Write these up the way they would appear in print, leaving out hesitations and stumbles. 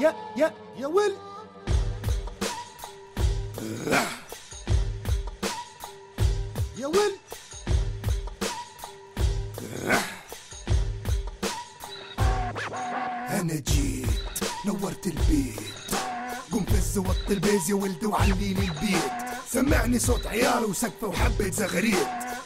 يا ويل. يا ويل. أنا جيت نورت البيت، قم فز وط البيز يا ولد وعلي لي البيت، سمعني صوت عيال وسقفة وحبة زغريت.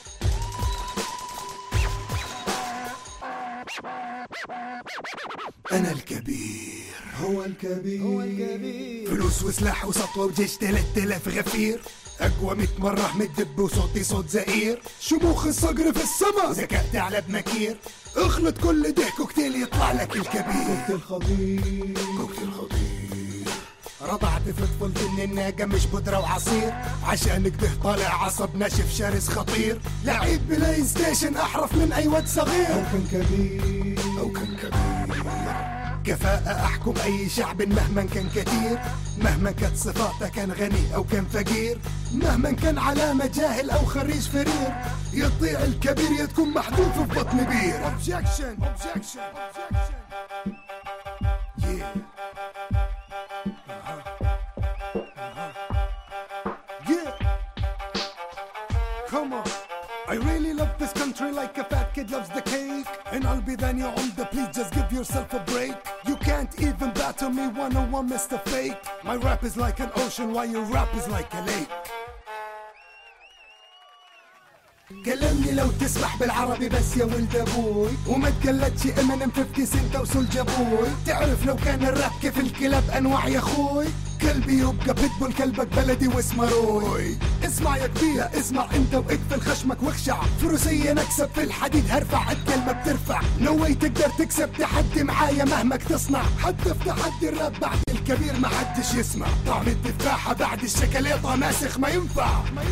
أنا الكبير، هو الكبير. فلوس وسلاح وسطوة وجيش 3000 غفير، أقوى 100 مرة من الدب وصوتي صوت زئير، شموخ الصقر في السما ذكاء ثعلب مكير، اخلط كل ده كوكتيل يطلع لك الكبير. كوكتيل خطير. كوكتيل خطير. رضعت في طفولتي من الناقة مش بودرة وعصير، عشان كده طالع عصب ناشف شرس خطير، لعيب بلاي ستيشن أحرف من أي واد صغير. أو كان كبير. أو كان كبير. كفاءة أحكم أي شعب مهما كان كتير، مهما كانت صفاته كان غني أو كان فقير، مهما كان علامة جاهل أو خريج فرير، يطيع الكبير يا تكون محذوف في بطن بير. Objection. Objection. Objection. Yeah. Yeah. Come on. I really love this country like a fat kid loves the cake, and I'll be then your on the please just give yourself a break. You can't even battle me one-on-one, Mr. Fake. My rap is like an ocean while your rap is like a lake. كلمني لو تسمح بالعربي بس يا ولد ابوي، وما تقلدش امينيم 50 سنت وسولجا بوي، تعرف لو كان الراب كيف الكلاب انواع يا اخوي، كلبي يبقى بيتبول كلبك بلدي واسمه روي. اسمع يا كبير اسمع انت واقفل خشمك واخشع، فروسية نكسب في الحديد هرفع الكلمة بترفع، نوي تقدر تكسب تحدي معايا مهما تصنع، حتى في تحدي الراب بعد الكبير ما حدش يسمع، طعم التفاحة بعد الشكليطة ماسخ ما ينفع.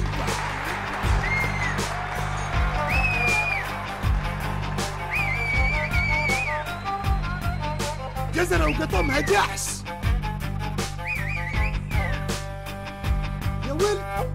جزرة وقطمها جحش. يا ويل.